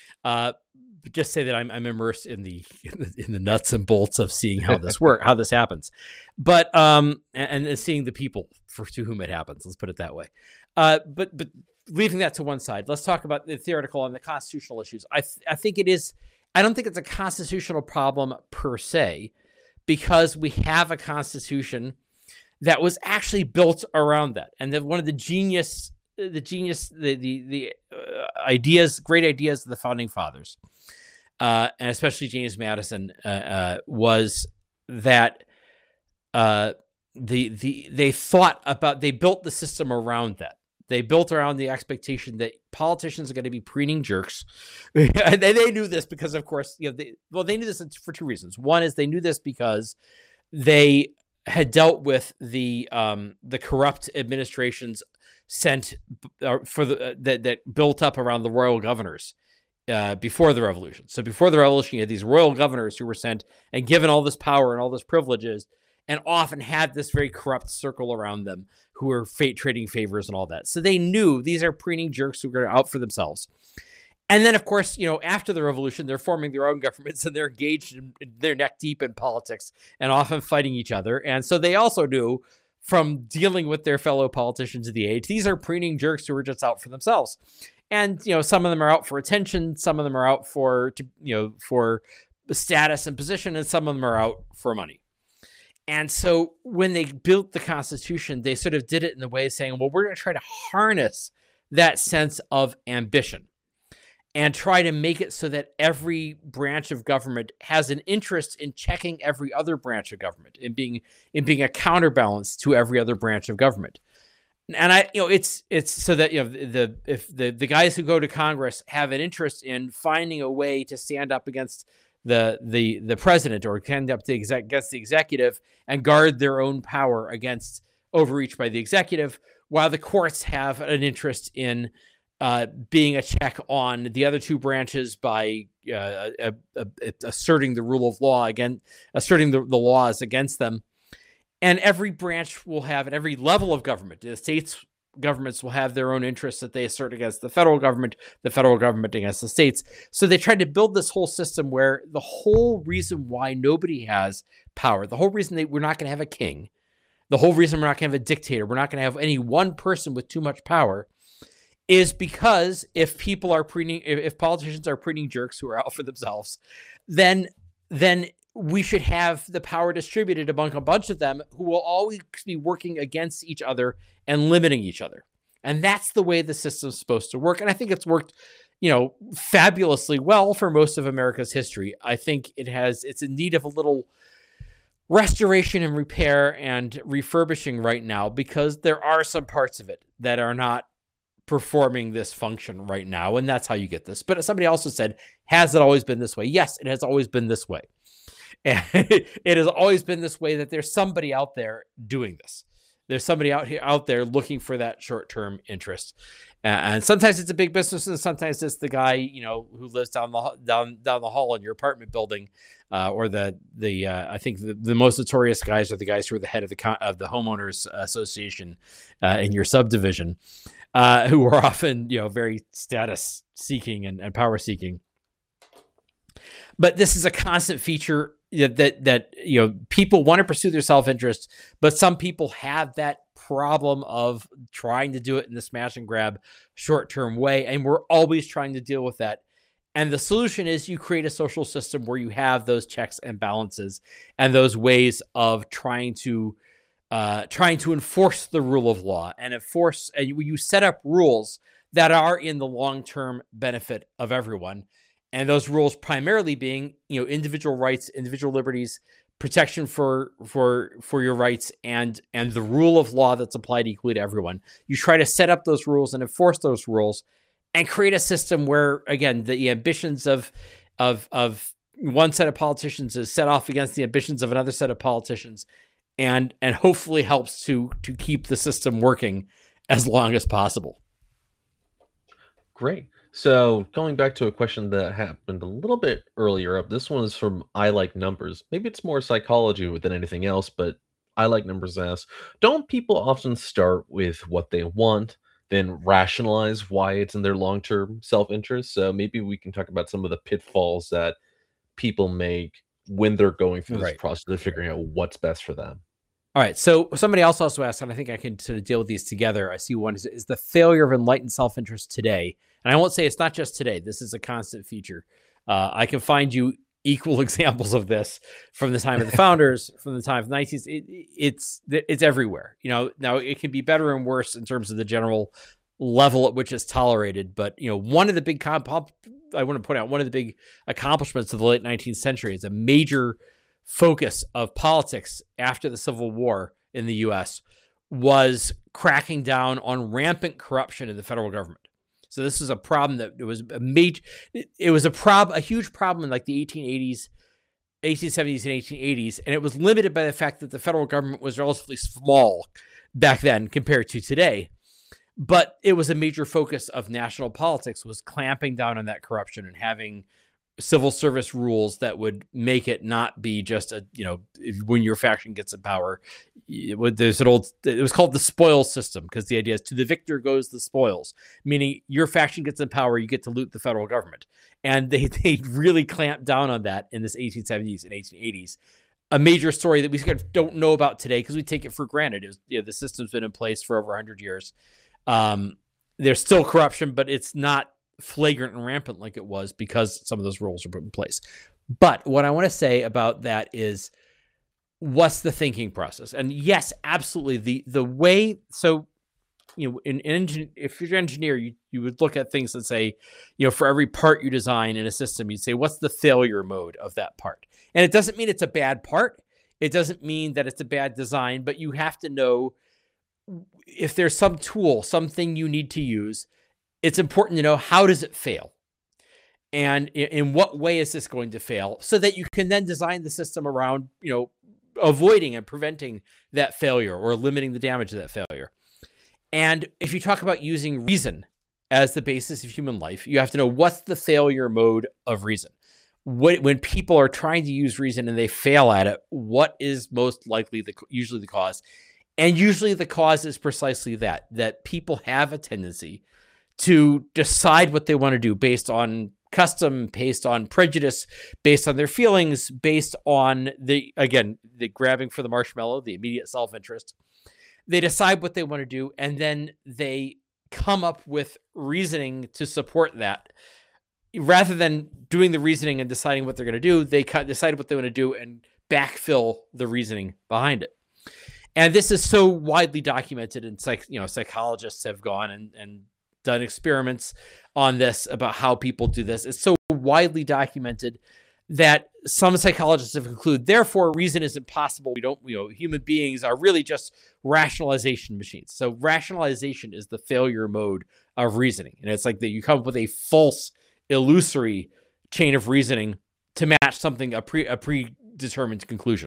Just say that I'm immersed in the nuts and bolts of seeing how this how this happens. But and seeing the people to whom it happens. Let's put it that way. But leaving that to one side, let's talk about the theoretical and the constitutional issues. I think it is. I don't think it's a constitutional problem per se, because we have a constitution that was actually built around that. And that one of the ideas, great ideas of the founding fathers and especially James Madison, was that uh, they built the system around that. They built around the expectation that politicians are going to be preening jerks. And they knew this because, of course, they knew this for two reasons. One is they knew this because they had dealt with the corrupt administrations sent for that built up around the royal governors before the revolution. So before the revolution, you had these royal governors who were sent and given all this power and all this privileges, and often had this very corrupt circle around them who were trading favors and all that. So they knew these are preening jerks who are out for themselves. And then, of course, after the revolution, they're forming their own governments and they're engaged they're neck deep in politics and often fighting each other. And so they also knew from dealing with their fellow politicians of the age, these are preening jerks who are just out for themselves. And, some of them are out for attention. Some of them are out for status and position, and some of them are out for money. And so when they built the Constitution, they sort of did it in the way of saying, well, we're going to try to harness that sense of ambition and try to make it so that every branch of government has an interest in checking every other branch of government, in being a counterbalance to every other branch of government. And it's so that if the guys who go to Congress have an interest in finding a way to stand up against the president or stand up against the executive and guard their own power against overreach by the executive, while the courts have an interest in being a check on the other two branches by asserting the rule of law, asserting the laws against them. And every branch will have, at every level of government, the states governments will have their own interests that they assert against the federal government against the states. So they tried to build this whole system where the whole reason why nobody has power, the whole reason we're not going to have a king, the whole reason we're not going to have a dictator, we're not going to have any one person with too much power, is because if politicians are preening jerks who are out for themselves, then we should have the power distributed among a bunch of them who will always be working against each other and limiting each other. And that's the way the system's supposed to work. And I think it's worked, fabulously well for most of America's history. I think it's in need of a little restoration and repair and refurbishing right now, because there are some parts of it that are not performing this function right now. And that's how you get this. But somebody also said, has it always been this way? Yes, it has always been this way. And it has always been this way, that there's somebody out there doing this. There's somebody out there looking for that short-term interest. And sometimes it's a big business, and sometimes it's the guy, who lives down the hall in your apartment building, or I think the most notorious guys are the guys who are the head of the homeowners association in your subdivision, who are often, very status seeking and power seeking. But this is a constant feature that people want to pursue their self-interest, but some people have that problem of trying to do it in the smash and grab short-term way, and we're always trying to deal with that. And the solution is you create a social system where you have those checks and balances and those ways of trying to enforce the rule of law and you set up rules that are in the long-term benefit of everyone. And those rules primarily being, individual rights, individual liberties, protection for your rights, and the rule of law that's applied equally to everyone. You try to set up those rules and enforce those rules, and create a system where, again, the ambitions of one set of politicians is set off against the ambitions of another set of politicians, and hopefully helps to keep the system working as long as possible. Great. So going back to a question that happened a little bit earlier up, this one is from I Like Numbers. Maybe it's more psychology than anything else, but I Like Numbers asks, don't people often start with what they want, then rationalize why it's in their long-term self-interest? So maybe we can talk about some of the pitfalls that people make when they're going through this process of figuring out what's best for them. All right. So somebody else also asked, and I think I can sort of deal with these together. I see one is the failure of enlightened self-interest today. And I won't say it's not just today. This is a constant feature. I can find you equal examples of this from the time of the founders, from the time of the 90s. It's everywhere. Now it can be better and worse in terms of the general level at which it's tolerated. But one of the big I want to point out one of the big accomplishments of the late 19th century is a major focus of politics after the Civil War in the U.S. was cracking down on rampant corruption in the federal government. So this is a problem that it was a major, it was a huge problem in like the 1870s and 1880s, and it was limited by the fact that the federal government was relatively small back then compared to today. But it was a major focus of national politics, was clamping down on that corruption and having civil service rules that would make it not be just a, when your faction gets in power, it was called the spoils system, because the idea is to the victor goes the spoils, meaning your faction gets in power, you get to loot the federal government. And they really clamped down on that in this 1870s and 1880s. A major story that we don't know about today because we take it for granted is, the system's been in place for over 100 years. There's still corruption, but it's not flagrant and rampant like it was because some of those rules are put in place. But what I want to say about that is, what's the thinking process? And yes, absolutely. The way, so, if you're an engineer, you would look at things and say, for every part you design in a system, you'd say, what's the failure mode of that part? And it doesn't mean it's a bad part. It doesn't mean that it's a bad design, but you have to know if there's some tool, something you need to use, it's important to know, how does it fail? And in what way is this going to fail, so that you can then design the system around, avoiding and preventing that failure or limiting the damage of that failure. And if you talk about using reason as the basis of human life, you have to know, what's the failure mode of reason? When people are trying to use reason and they fail at it, what is most likely usually the cause? And usually the cause is precisely that people have a tendency to decide what they want to do based on custom, based on prejudice, based on their feelings, based on the grabbing for the marshmallow, the immediate self-interest. They decide what they want to do, and then they come up with reasoning to support that. Rather than doing the reasoning and deciding what they're going to do, they decide what they want to do and backfill the reasoning behind it. And this is so widely documented, and psychologists have gone and done experiments on this about how people do this. It's so widely documented that some psychologists have concluded, therefore, reason is impossible. Human beings are really just rationalization machines. So rationalization is the failure mode of reasoning. And it's like that you come up with a false, illusory chain of reasoning to match something, a predetermined conclusion.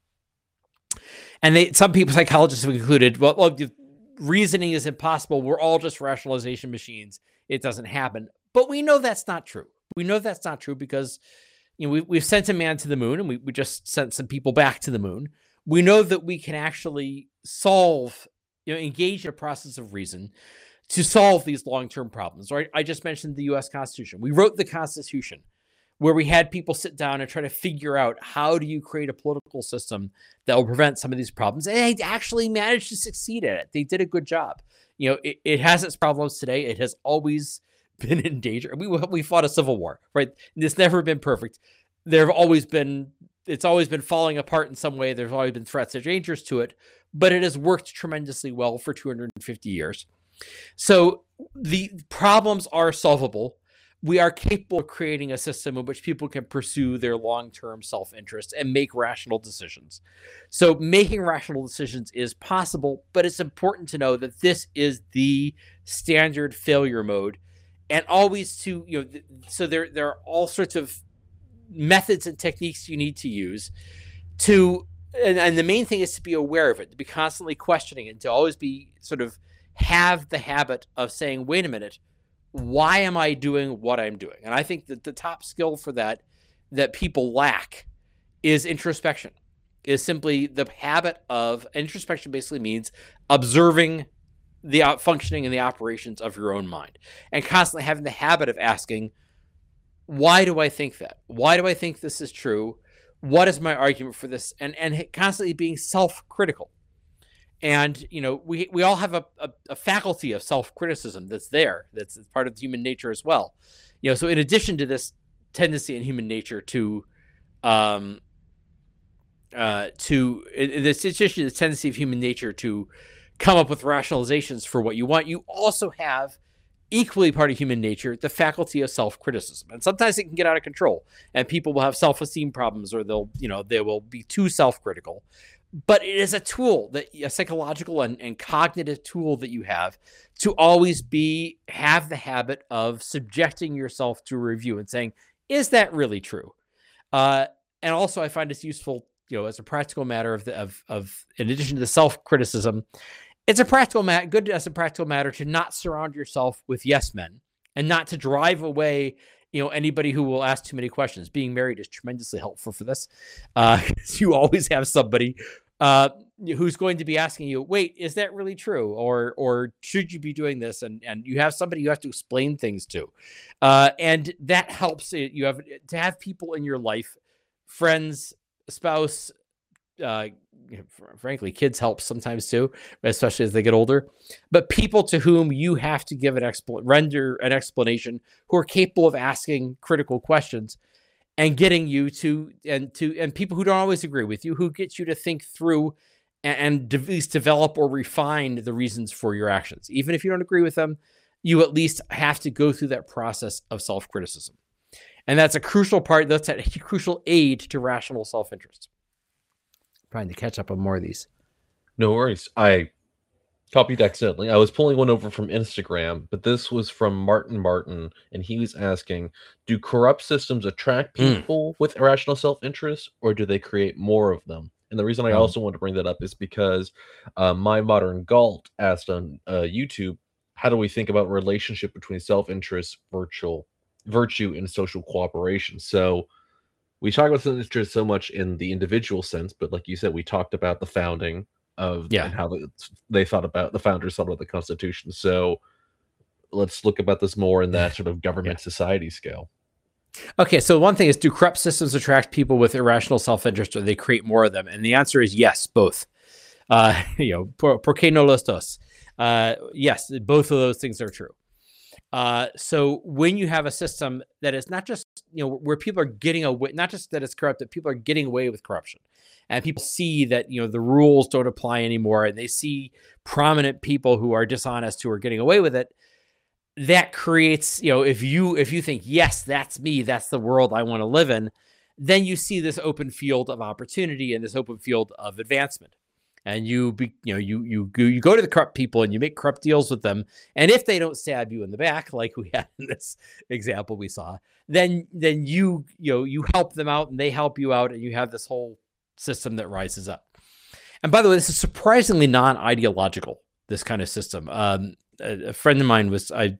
And psychologists have concluded, well, reasoning is impossible. We're all just rationalization machines. It doesn't happen. But we know that's not true. We know that's not true because we've sent a man to the moon, and we just sent some people back to the moon. We know that we can actually engage in a process of reason to solve these long-term problems. Right? I just mentioned the U.S. Constitution. We wrote the Constitution where we had people sit down and try to figure out, how do you create a political system that will prevent some of these problems? And they actually managed to succeed at it. They did a good job. It has its problems today. It has always been in danger. We fought a civil war, right? It's never been perfect. It's always been falling apart in some way. There's always been threats and dangers to it, but it has worked tremendously well for 250 years. So the problems are solvable. We are capable of creating a system in which people can pursue their long-term self-interest and make rational decisions. So making rational decisions is possible, but it's important to know that this is the standard failure mode. And always so there are all sorts of methods and techniques you need to use and the main thing is to be aware of it, to be constantly questioning it, to always be have the habit of saying, wait a minute, why am I doing what I'm doing? And I think that the top skill for that people lack is introspection, is simply the habit of introspection. Basically means observing the functioning and the operations of your own mind, and constantly having the habit of asking, why do I think that? Why do I think this is true? What is my argument for this? And constantly being self-critical. And, we all have a faculty of self-criticism that's part of human nature as well. So in addition to this tendency in human nature to this tendency of human nature to come up with rationalizations for what you want, you also have equally part of human nature, the faculty of self-criticism. And sometimes it can get out of control, and people will have self-esteem problems, or they will be too self-critical. But it is a tool, that a psychological and cognitive tool that you have to always have the habit of subjecting yourself to a review and saying, is that really true? And also I find it's useful, as a practical matter of in addition to the self-criticism, it's good as a practical matter to not surround yourself with yes men, and not to drive away, anybody who will ask too many questions. Being married is tremendously helpful for this. You always have somebody who's going to be asking you, wait, is that really true? Or should you be doing this? And you have somebody you have to explain things to. And that helps. You have to have people in your life, friends, spouse, frankly, kids help sometimes too, especially as they get older. But people to whom you have to give render an explanation, who are capable of asking critical questions and getting you and people who don't always agree with you, who get you to think through and at least develop or refine the reasons for your actions. Even if you don't agree with them, you at least have to go through that process of self-criticism. And that's a crucial part. That's a crucial aid to rational self-interest. Trying to catch up on more of these. No worries. I copied accidentally. I was pulling one over from Instagram, but this was from Martin, and he was asking, do corrupt systems attract people with irrational self-interest, or do they create more of them? And the reason I also want to bring that up is because My Modern Galt asked on YouTube, how do we think about relationship between self-interest, virtue, and social cooperation? So we talk about self-interest so much in the individual sense, but like you said, we talked about the founding and how they thought about, the founders thought about the Constitution. So let's look about this more in that sort of government society scale. Okay, so one thing is, do corrupt systems attract people with irrational self-interest, or they create more of them? And the answer is yes, both. ¿Por qué no los dos? Yes, both of those things are true. So when you have a system that is not just, where people are getting away, not just that it's corrupt, that people are getting away with corruption, and people see that, the rules don't apply anymore, and they see prominent people who are dishonest, who are getting away with it, that creates, if you think, yes, that's me, that's the world I want to live in, then you see this open field of opportunity and this open field of advancement. And you go to the corrupt people and you make corrupt deals with them. And if they don't stab you in the back, like we had in this example we saw, then you help them out and they help you out, and you have this whole system that rises up. And by the way, this is surprisingly non-ideological, this kind of system. A friend of mine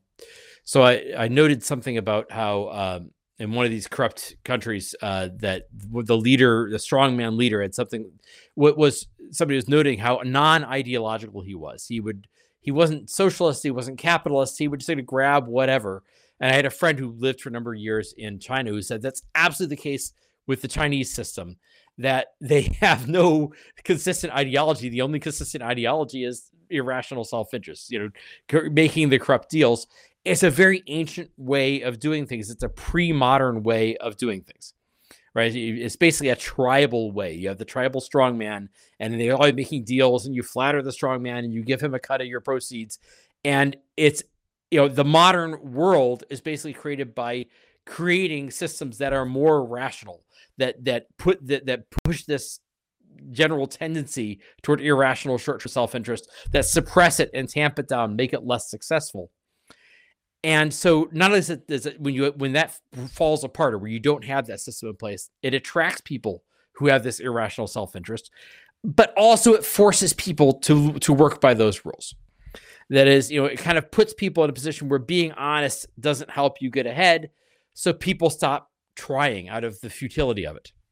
I noted something about how in one of these corrupt countries that the leader, the strongman leader, had something. Somebody was noting how non-ideological he was. He wasn't socialist. He wasn't capitalist. He would just grab whatever. And I had a friend who lived for a number of years in China who said that's absolutely the case with the Chinese system, that they have no consistent ideology. The only consistent ideology is irrational self-interest, making the corrupt deals. It's a very ancient way of doing things. It's a pre-modern way of doing things, right? It's basically a tribal way. You have the tribal strongman, and they're always making deals, and you flatter the strongman, and you give him a cut of your proceeds. And it's, the modern world is basically created by creating systems that are more rational, that push this general tendency toward irrational short-term self-interest, that suppress it and tamp it down, make it less successful. And so not only is it when that falls apart, or where you don't have that system in place, it attracts people who have this irrational self-interest, but also it forces people to work by those rules. That is, it kind of puts people in a position where being honest doesn't help you get ahead. So people stop trying out of the futility of it.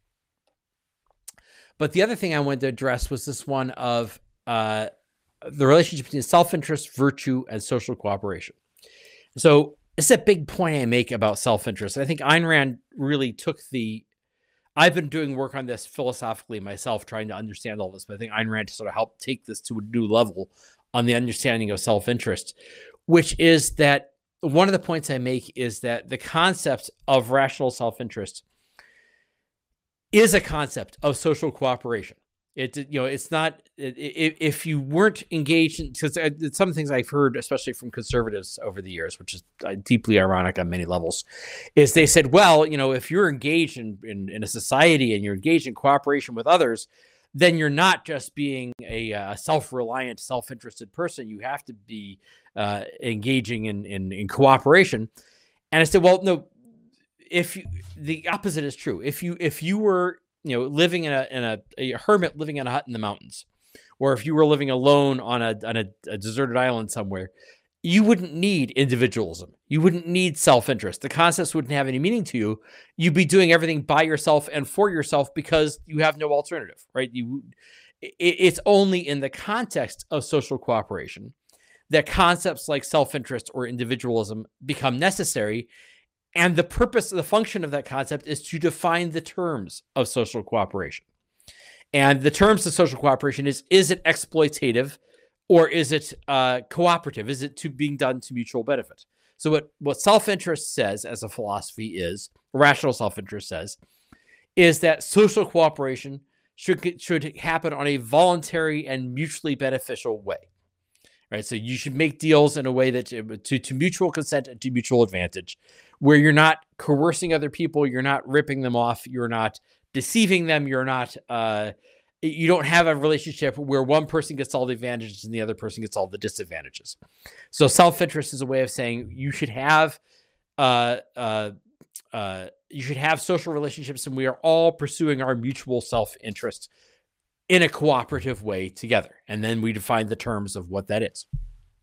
But the other thing I wanted to address was this one of the relationship between self-interest, virtue, and social cooperation. So it's a big point I make about self-interest. I think Ayn Rand really I've been doing work on this philosophically myself, trying to understand all this, but I think Ayn Rand sort of helped take this to a new level on the understanding of self-interest, which is that one of the points I make is that the concept of rational self-interest is a concept of social cooperation. It's not if you weren't engaged in, because some things I've heard, especially from conservatives over the years, which is deeply ironic on many levels, is they said, well, if you're engaged in a society and you're engaged in cooperation with others, then you're not just being a self-reliant, self-interested person. You have to be engaging in cooperation. And I said, well, no, the opposite is true. If you were living in a hermit living in a hut in the mountains, or if you were living alone on a deserted island somewhere, you wouldn't need individualism. You wouldn't need self-interest. The concepts wouldn't have any meaning to you. You'd be doing everything by yourself and for yourself because you have no alternative, right? It's only in the context of social cooperation that concepts like self-interest or individualism become necessary. And the function of that concept is to define the terms of social cooperation. And the terms of social cooperation is it exploitative or is it cooperative? Is it being done to mutual benefit? So what self-interest says as a philosophy is, rational self-interest says, is that social cooperation should happen on a voluntary and mutually beneficial way. Right. So you should make deals in a way that to mutual consent and to mutual advantage, where you're not coercing other people, you're not ripping them off, you're not deceiving them, you're not you don't have a relationship where one person gets all the advantages and the other person gets all the disadvantages. So self-interest is a way of saying you should have social relationships, and we are all pursuing our mutual self-interest in a cooperative way together. And then we define the terms of what that is.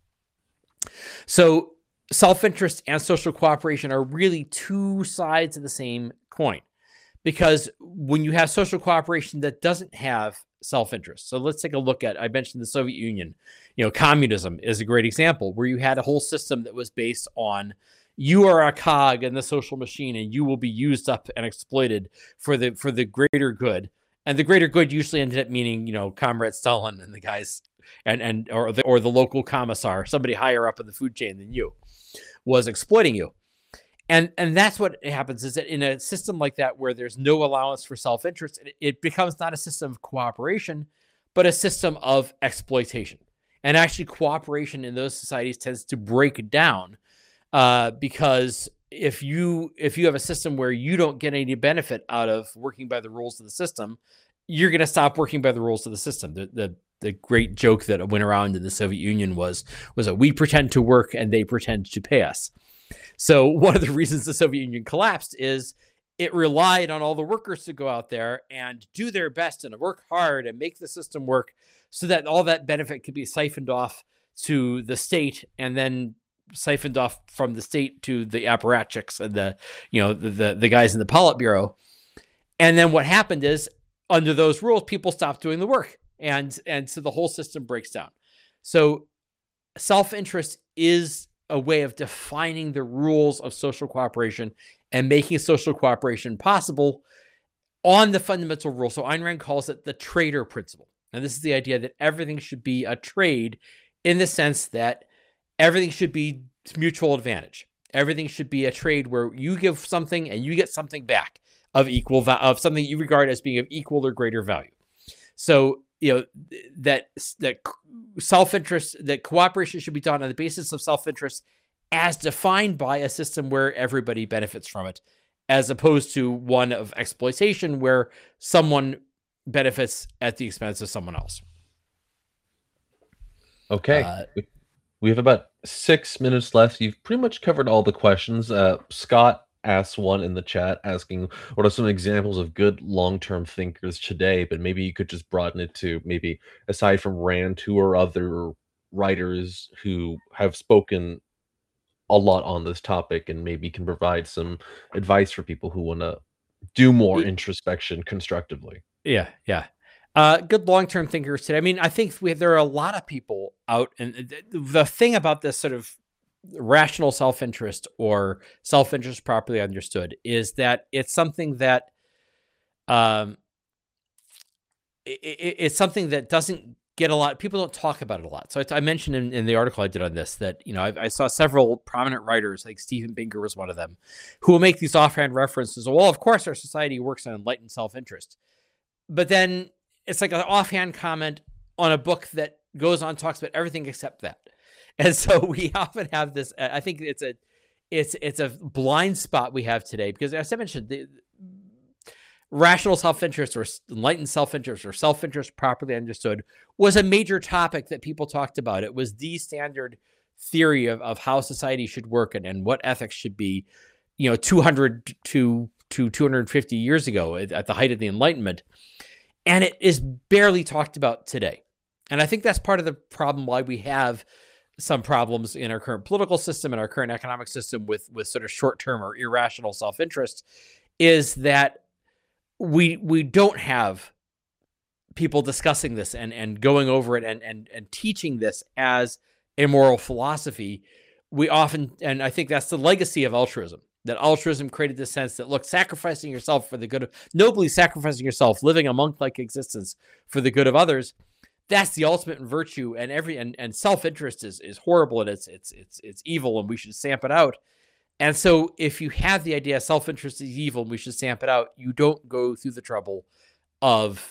So self-interest and social cooperation are really two sides of the same coin, because when you have social cooperation that doesn't have self-interest. So let's take a look at, I mentioned the Soviet Union, communism is a great example where you had a whole system that was based on you are a cog in the social machine and you will be used up and exploited for the greater good. And the greater good usually ended up meaning, Comrade Stalin and the guys or the local commissar, somebody higher up in the food chain than you, was exploiting you. And that's what happens, is that in a system like that, where there's no allowance for self-interest, it becomes not a system of cooperation, but a system of exploitation. And actually cooperation in those societies tends to break down because if you have a system where you don't get any benefit out of working by the rules of the system, you're going to stop working by the rules of the system. The great joke that went around in the Soviet Union was that we pretend to work and they pretend to pay us. So one of the reasons the Soviet Union collapsed is it relied on all the workers to go out there and do their best and work hard and make the system work so that all that benefit could be siphoned off to the state, and then siphoned off from the state to the apparatchiks and the guys in the Politburo. And then what happened is, under those rules, people stopped doing the work. And so the whole system breaks down. So self-interest is a way of defining the rules of social cooperation and making social cooperation possible on the fundamental rule. So Ayn Rand calls it the trader principle. And this is the idea that everything should be a trade, in the sense that everything should be mutual advantage. Everything should be a trade where you give something and you get something back of of something you regard as being of equal or greater value. So, that self-interest, that cooperation should be done on the basis of self-interest as defined by a system where everybody benefits from it, as opposed to one of exploitation where someone benefits at the expense of someone else. Okay. We have about 6 minutes left. You've pretty much covered all the questions. Scott asked one in the chat asking, what are some examples of good long-term thinkers today? But maybe you could just broaden it to, maybe aside from Rand, who are other writers who have spoken a lot on this topic and maybe can provide some advice for people who want to do more introspection constructively. Yeah. Good long-term thinkers today. I mean, I think there are a lot of people out, and the thing about this sort of rational self-interest, or self-interest properly understood, is that it's something that it's something that doesn't get a lot. People don't talk about it a lot. So I mentioned in the article I did on this that, I saw several prominent writers, like Steven Pinker was one of them, who will make these offhand references. Well, of course, our society works on enlightened self-interest. But then it's like an offhand comment on a book that goes on, talks about everything except that. And so we often have this, I think it's a blind spot we have today, because as I mentioned, the rational self-interest or enlightened self-interest or self-interest properly understood was a major topic that people talked about. It was the standard theory of how society should work and what ethics should be, 200 to 250 years ago at the height of the Enlightenment. And it is barely talked about today. And I think that's part of the problem why we have some problems in our current political system and our current economic system with sort of short-term or irrational self-interest, is that we don't have people discussing this and going over it and teaching this as a moral philosophy. We often, and I think that's the legacy of altruism, that altruism created this sense that, look, sacrificing yourself for the good of, nobly sacrificing yourself, living a monk-like existence for the good of others, that's the ultimate virtue. And and self-interest is horrible, and it's evil, and we should stamp it out. And so if you have the idea self-interest is evil and we should stamp it out, you don't go through the trouble of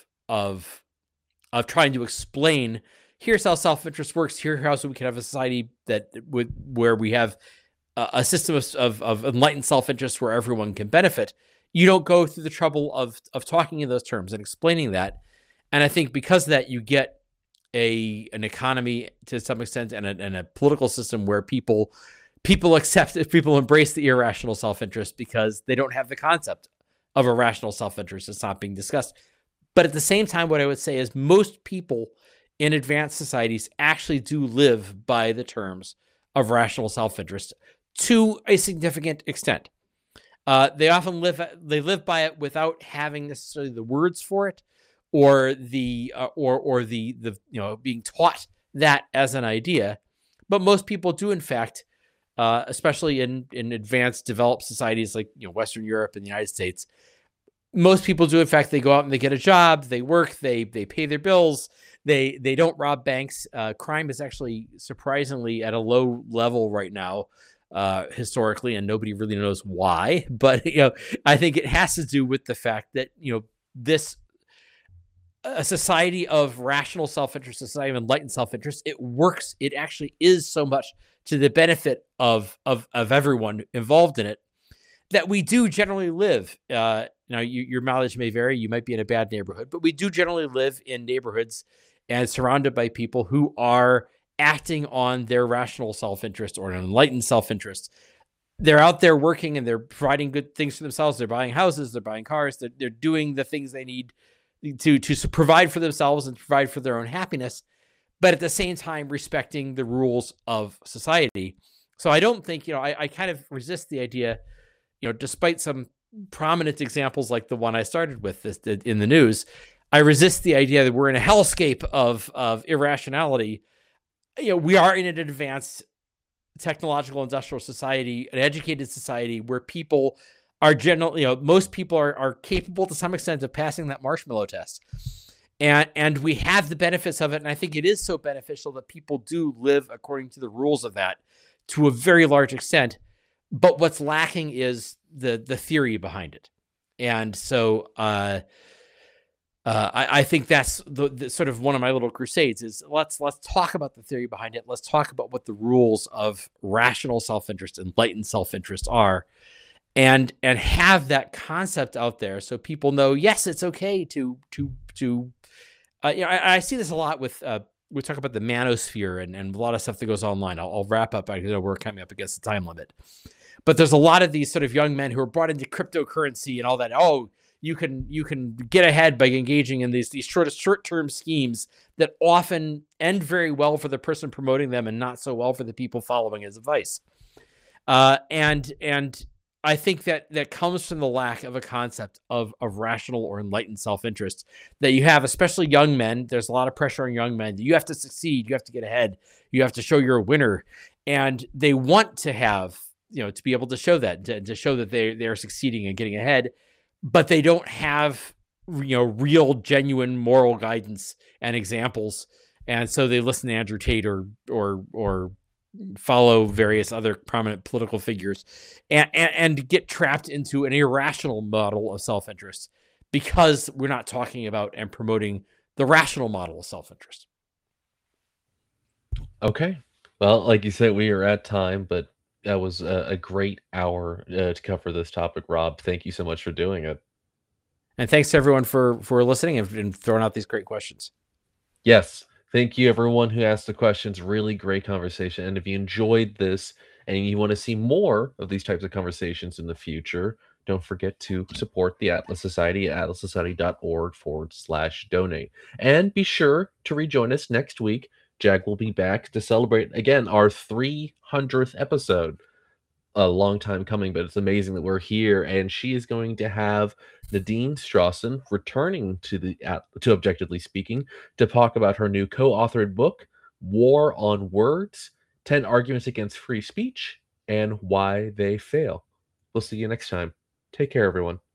trying to explain, here's how self-interest works, here's how we can have a society where we have a system of enlightened self-interest where everyone can benefit. You don't go through the trouble of talking in those terms and explaining that. And I think because of that, you get an economy to some extent and a political system where people accept, if people embrace the irrational self-interest because they don't have the concept of a rational self-interest. It's not being discussed. But at the same time, what I would say is most people in advanced societies actually do live by the terms of rational self-interest to a significant extent. They often live by it without having necessarily the words for it, or the being taught that as an idea. But most people do, in fact, especially in advanced developed societies like Western Europe and the United States, most people do, in fact, they go out and they get a job, they work, they pay their bills, they don't rob banks. Crime is actually surprisingly at a low level right now, historically, and nobody really knows why. But I think it has to do with the fact that this a society of rational self-interest, a society of enlightened self-interest, it works. It actually is so much to the benefit of everyone involved in it that we do generally live. Your mileage may vary. You might be in a bad neighborhood, but we do generally live in neighborhoods and surrounded by people who are acting on their rational self-interest or an enlightened self-interest. They're out there working and they're providing good things for themselves. They're buying houses, they're buying cars, they're doing the things they need to provide for themselves and provide for their own happiness, but at the same time respecting the rules of society. So I don't think, I kind of resist the idea, despite some prominent examples like the one I started with in the news, I resist the idea that we're in a hellscape of irrationality. We are in an advanced technological industrial society, an educated society where people are generally, most people are capable to some extent of passing that marshmallow test. And we have the benefits of it. And I think it is so beneficial that people do live according to the rules of that to a very large extent. But what's lacking is the theory behind it. And so I think that's the sort of one of my little crusades is let's talk about the theory behind it. Let's talk about what the rules of rational self-interest, enlightened self-interest are. And have that concept out there so people know, yes, it's okay to I see this a lot with we talk about the manosphere and a lot of stuff that goes online. I'll wrap up. I know we're coming up against the time limit, but there's a lot of these sort of young men who are brought into cryptocurrency and all that. Oh, you can get ahead by engaging in these short-term schemes that often end very well for the person promoting them and not so well for the people following his advice. And I think that comes from the lack of a concept of rational or enlightened self-interest that you have, especially young men. There's a lot of pressure on young men. You have to succeed. You have to get ahead. You have to show you're a winner. And they want to have, to be able to show that, to show that they are succeeding and getting ahead, but they don't have, real, genuine moral guidance and examples. And so they listen to Andrew Tate or follow various other prominent political figures and get trapped into an irrational model of self-interest because we're not talking about and promoting the rational model of self-interest. Okay. Well, like you said, we are at time, but that was a great hour to cover this topic, Rob. Thank you so much for doing it. And thanks to everyone for listening and throwing out these great questions. Yes. Thank you, everyone who asked the questions. Really great conversation. And if you enjoyed this and you want to see more of these types of conversations in the future, don't forget to support the Atlas Society at atlassociety.org/donate. And be sure to rejoin us next week. Jag will be back to celebrate again our 300th episode. A long time coming, but it's amazing that we're here. And she is going to have Nadine Strawson returning to Objectively Speaking to talk about her new co-authored book, War on Words: 10 Arguments Against Free Speech and Why They Fail. We'll see you next time. Take care, everyone.